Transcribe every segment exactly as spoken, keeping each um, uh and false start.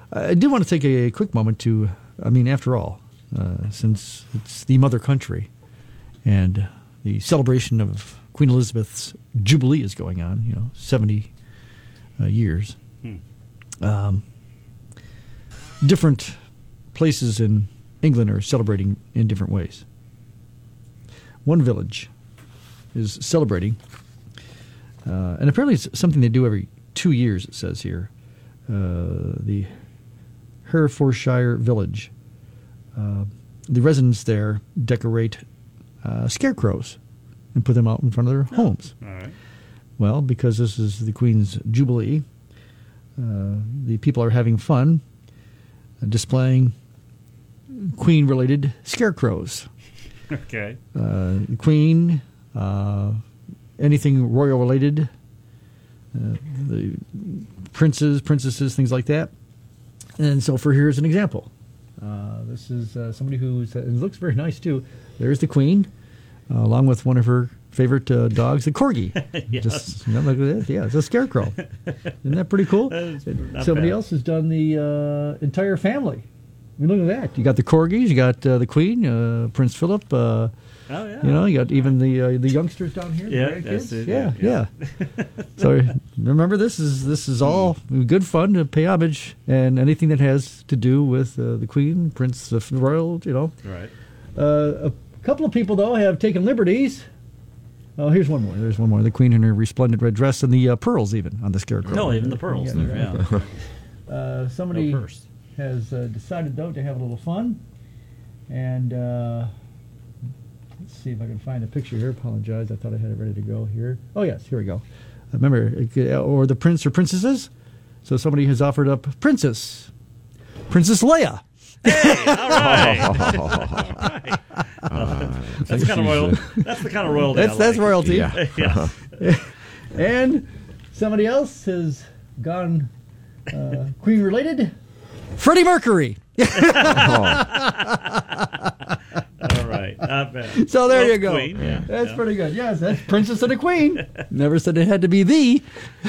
I do want to take a quick moment to, I mean, after all, uh, since it's the mother country and the celebration of Queen Elizabeth's Jubilee is going on, you know, seventy uh, years. Hmm. Um, different places in England are celebrating in different ways. One village is celebrating, uh, and apparently it's something they do every two years, it says here. Uh, the Herefordshire village. Uh, the residents there decorate uh, scarecrows and put them out in front of their oh, homes. All right. Well, because this is the Queen's Jubilee, uh, the people are having fun uh, displaying Queen-related scarecrows. Okay. Uh, the Queen, uh, anything royal-related, uh, the princes, princesses, things like that. And so for here's an example. Uh, this is uh, somebody who it looks very nice, too. There's the Queen, uh, along with one of her favorite uh, dogs, the Corgi. Yes. Just, you know, look at this. Yeah, it's a scarecrow. Isn't that pretty cool? Somebody bad. else has done the uh, entire family. I mean, look at that. You got the Corgis, you got uh, the Queen, uh, Prince Philip. Uh, oh, yeah. You know, you got even the uh, the youngsters down here. Yeah, the that's it. Yeah, Yeah. yeah. So remember, this is this is all good fun to pay homage, and anything that has to do with uh, the Queen, Prince of Royal, you know. Right. Uh, a couple of people, though, have taken liberties. Oh, here's one more. There's one more. The Queen in her resplendent red dress and the uh, pearls, even on the scarecrow. No, even the pearls. Yeah, there, yeah. Uh, somebody No purse. has uh, decided, though, to have a little fun. And uh, let's see if I can find a picture here. Apologize. I thought I had it ready to go here. Oh, yes. Here we go. Uh, remember, it could, or the prince or princesses. So somebody has offered up Princess. Princess Leia. Hey, all right. All right. Uh, that's kind of royal. That's the kind of royalty. That's I like. that's royalty. Yeah. Yeah. And somebody else has gone uh, Queen related. Freddie Mercury. All right. Not bad. So there Well, you go. Queen, yeah. That's Yeah. pretty good. Yes, that's Princess and a Queen. Never said it had to be the.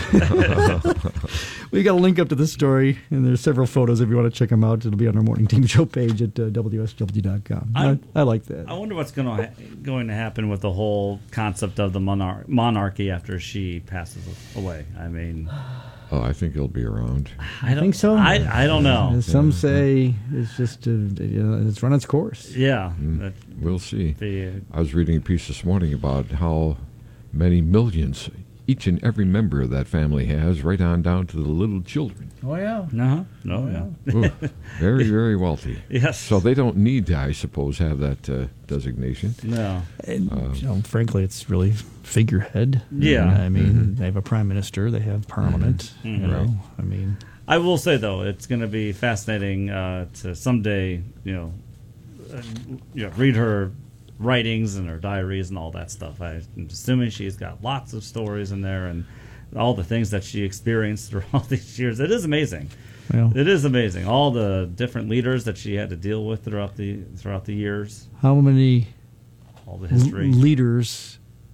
We got a link up to this story, and there's several photos if you want to check them out. It'll be on our Morning Team Show page at uh, W S W dot com. I, I- I like that. I wonder what's going to ha- going to happen with the whole concept of the monarch- monarchy after she passes away. I mean, Oh, I think it'll be around. I don't think so? I, I don't know. As some say it's just uh, you know, it's run its course. Yeah. Mm. that- We'll see. the, I was reading a piece this morning about how many millions each and every member of that family has, right on down to the little children. Oh yeah. no, no, yeah. Ooh, very, very wealthy. Yes. So they don't need to, I suppose, have that uh, designation. No. And, you know, frankly, it's really figurehead. Yeah. I mean, Mm-hmm. they have a prime minister. They have parliament. You Mhm. know, Right. I mean, I will say though, it's going to be fascinating uh, to someday, you know, uh, you know, read her writings and her diaries and all that stuff. I'm assuming she's got lots of stories in there and all the things that she experienced through all these years. It is amazing. well, It is amazing. All the different leaders that she had to deal with throughout the throughout the years. how many All the l- history. leaders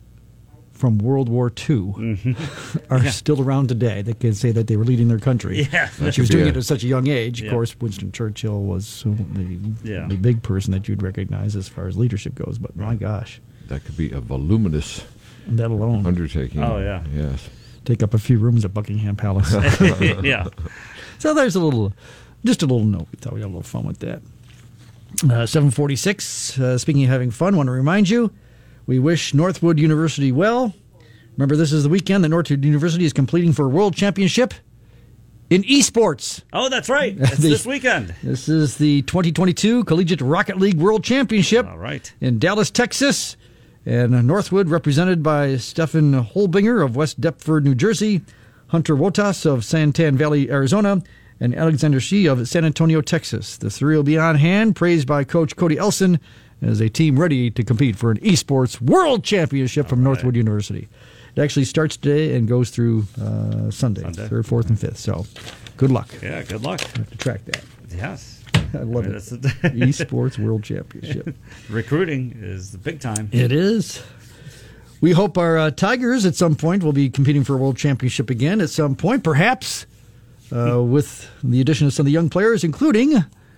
from World War Two Mhm. are Yeah. still around today that can say that they were leading their country? Yeah. She was could be doing a- it at such a young age. Of Yeah. course, Winston Churchill was the, Yeah. the big person that you'd recognize as far as leadership goes. But my gosh, That could be a voluminous that alone undertaking. Oh, yeah. Yes. take up a few rooms at Buckingham Palace. Yeah. So there's a little, just a little note. We thought we had a little fun with that. Uh, seven forty-six, uh, speaking of having fun, want to remind you, we wish Northwood University well. Remember, this is the weekend that Northwood University is completing for a world championship in esports. Oh, that's right. It's The- this weekend. This is the twenty twenty-two Collegiate Rocket League World Championship All right. in Dallas, Texas. And uh, Northwood, represented by Stefan Holbinger of West Deptford, New Jersey, Hunter Wotas of Santan Valley, Arizona, and Alexander Shi of San Antonio, Texas. The three will be on hand, praised by Coach Cody Elson, as a team ready to compete for an esports world championship from All right. Northwood University. It actually starts today and goes through uh, Sunday, Sunday. third, fourth, and fifth. So good luck. Yeah, good luck. I have to track that. Yes. I love I mean, it. that's a- Esports World Championship. Recruiting is the big time. It is. We hope our uh, Tigers at some point will be competing for a world championship again at some point. Perhaps uh, with the addition of some of the young players, including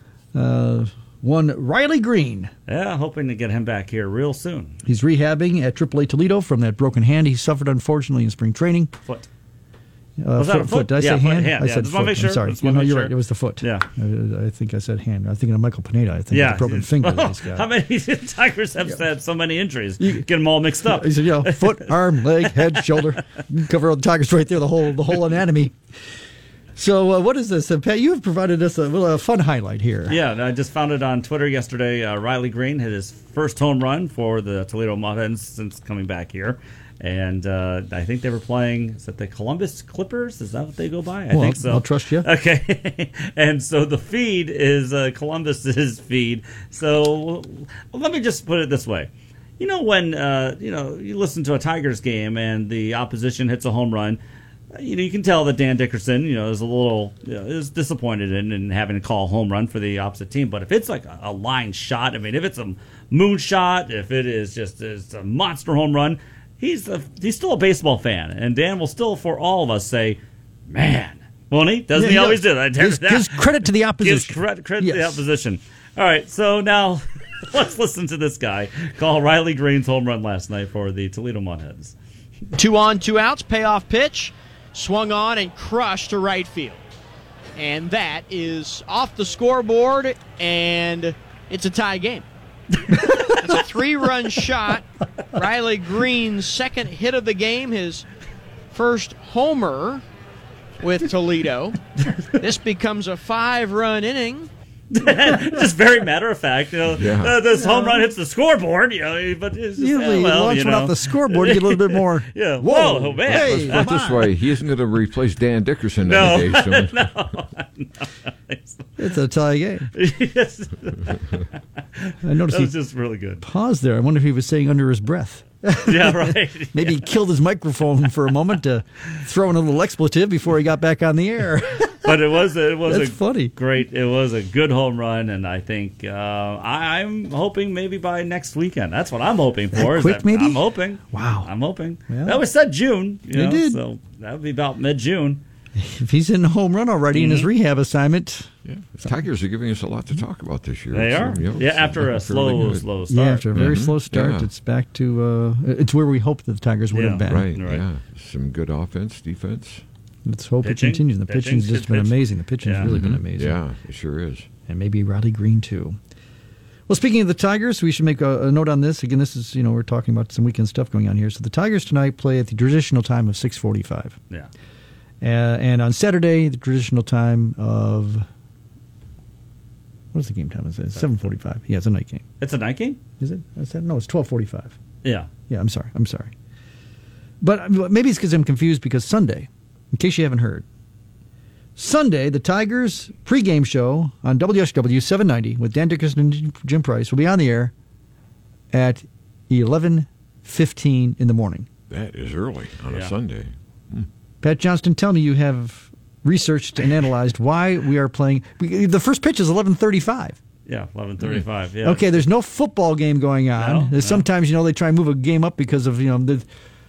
uh, one Riley Green. Yeah, hoping to get him back here real soon. He's rehabbing at triple A Toledo from that broken hand he suffered, unfortunately, in spring training. Foot. Uh, Was that foot, a foot? Did I Yeah, say foot, hand? hand. I Yeah, said just foot. wanna make sure. I'm sorry. Just You wanna know, make you're sure. right. It was the foot. Yeah. I, I think I said hand. I'm thinking of Michael Pineda. I think Yeah. the broken finger that he's got. How many Tigers have had so many injuries? Get them all mixed up. He said, you know, foot, arm, leg, head, shoulder. You can cover all the Tigers right there, the whole the whole anatomy. So uh, what is this? Uh, Pat, you have provided us a, well, a fun highlight here. Yeah, I just found it on Twitter yesterday. Uh, Riley Green hit his first home run for the Toledo Mud Hens since coming back here. And uh, I think they were playing, is that the Columbus Clippers? Is that what they go by? I Well, think so. I'll trust you. Okay. And so the feed is uh, Columbus's feed. So well, let me just put it this way. You know when uh, you know you listen to a Tigers game and the opposition hits a home run, you know you can tell that Dan Dickerson, you know, is a little you know, is disappointed in, in having to call a home run for the opposite team. But if it's like a, a line shot, I mean, if it's a moon shot, if it is just it's a monster home run, he's a, he's still a baseball fan, and Dan will still, for all of us, say, "Man, won't he? Doesn't Yeah, he he always does. do that?" Gives, gives credit to the opposition. Gives credit, credit to the Yes. opposition. All right, so now let's listen to this guy call Riley Green's home run last night for the Toledo Mud Hens. Two on, two outs, payoff pitch, swung on and crushed to right field. And that is off the scoreboard, and it's a tie game. It's a three-run shot. Riley Green's second hit of the game, his first homer with Toledo. This becomes a five-run inning. Just very matter of fact, you know, Yeah. uh, this home run hits the scoreboard, you know, but it's just, Usually, uh, well, launch you one know. off the scoreboard, you get a little bit more. Yeah, Whoa, whoa, man. hey, Put it come this on. way, he isn't going to replace Dan Dickerson No. any day soon. It's a tie game. Yes. I noticed That was he just really good. paused there. I wonder if he was saying under his breath. Yeah, right. Maybe he killed his microphone for a moment to throw in a little expletive before he got back on the air. But it was it was That's a funny. great. It was a good home run, and I think uh, I, I'm hoping maybe by next weekend. That's what I'm hoping for. is quick, that- maybe? I'm hoping. Wow. I'm hoping. Well, that was said June. You they know, did. So that would be about mid June. If he's in the home run already in his Mm-hmm. rehab assignment, Yeah. The Tigers are giving us a lot to talk about this year. They So, are. you know, Yeah, it's after a looking slow, fairly good. slow start. yeah, after a very Mhm. slow start, Yeah. it's back to uh, it's where we hoped that the Tigers would Yeah. have been. Right, Right. yeah. Some good offense, defense. Let's hope Pitching. it continues. The Pitching's pitching's just good been pitch. amazing. The pitching's Yeah. really been Mhm. amazing. Yeah, it sure is. And maybe Riley Green too. Well, speaking of the Tigers, we should make a, a note on this. Again, this is, you know, we're talking about some weekend stuff going on here. So the Tigers tonight play at the traditional time of six forty-five. Yeah. Uh, and on Saturday, the traditional time of, what's the game time? Is it seven forty-five? Yeah, it's a night game. It's a night game. Is it? Is that, no, it's twelve forty-five. Yeah. Yeah, I'm sorry. I'm sorry. But maybe it's because I'm confused because Sunday, in case you haven't heard, Sunday, the Tigers pregame show on W S W seven ninety with Dan Dickerson and Jim Price will be on the air at eleven fifteen in the morning. That is early on Yeah. a Sunday. Pat Johnston, tell me you have researched and analyzed why we are playing. The first pitch is eleven thirty-five. Yeah. Eleven thirty-five. Yeah. Okay, there's no football game going on. No, There's no. Sometimes, you know, they try and move a game up because of, you know, the,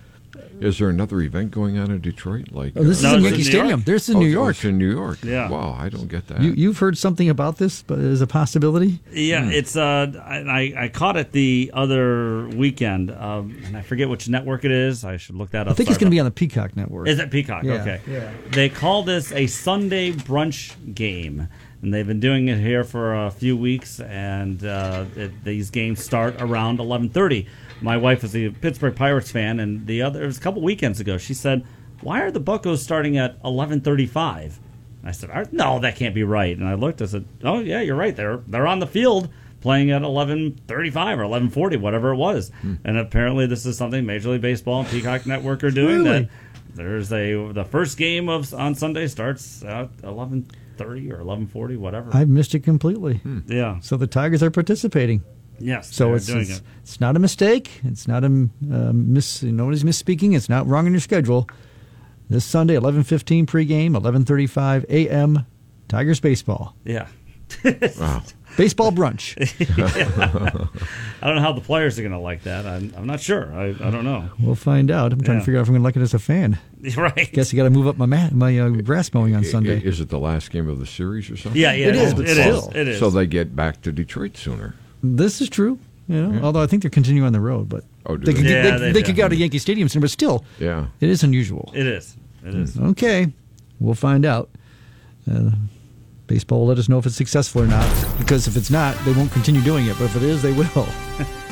Is there another event going on in Detroit? Like oh, this No, is in it's Yankee in New Stadium. York. This is in oh, New oh, York. It's in New York. Yeah. Wow, I don't get that. You, you've heard something about this, but as a possibility? Yeah, it's uh, I, I caught it the other weekend, um, and I forget which network it is. I should look that up. I think it's going to be on the Peacock Network. Is it Peacock? Yeah, Okay. yeah. They call this a Sunday brunch game, and they've been doing it here for a few weeks. And uh, it, these games start around eleven thirty. My wife is a Pittsburgh Pirates fan, and the other it was a couple weekends ago. She said, "Why are the Buccos starting at eleven thirty-five?" I said, "Ar- "No, that can't be right." And I looked. I said, "Oh yeah, you're right. They're they're on the field playing at eleven thirty-five or eleven forty, whatever it was." And apparently, this is something Major League Baseball and Peacock Network are doing. Really? That there's a the first game of on Sunday starts at eleven thirty or eleven forty, whatever. I've missed it completely. yeah. So the Tigers are participating. Yes. So they're it's doing it's, it. it's not a mistake. It's not a uh, miss. Nobody's misspeaking. It's not wrong in your schedule. This Sunday, eleven fifteen pregame, eleven thirty-five a.m. Tigers baseball. Yeah. Wow. Baseball brunch. I don't know how the players are going to like that. I'm, I'm not sure. I, I don't know. We'll find out. I'm trying Yeah. to figure out if I'm going to like it as a fan. Right. Guess you got to move up my mat, my uh, grass mowing on I- Sunday. Is it the last game of the series or something? Yeah, yeah. It is, but it still. is. It is. So they get back to Detroit sooner. This is true. You know, although I think they're continuing on the road, but Oh, do they they? could, Yeah, they, they they do. could go to Yankee Stadium soon, but still, Yeah. it is unusual. It is. It is. Okay, we'll find out. Uh, baseball will let us know if it's successful or not, because if it's not, they won't continue doing it, but if it is, they will.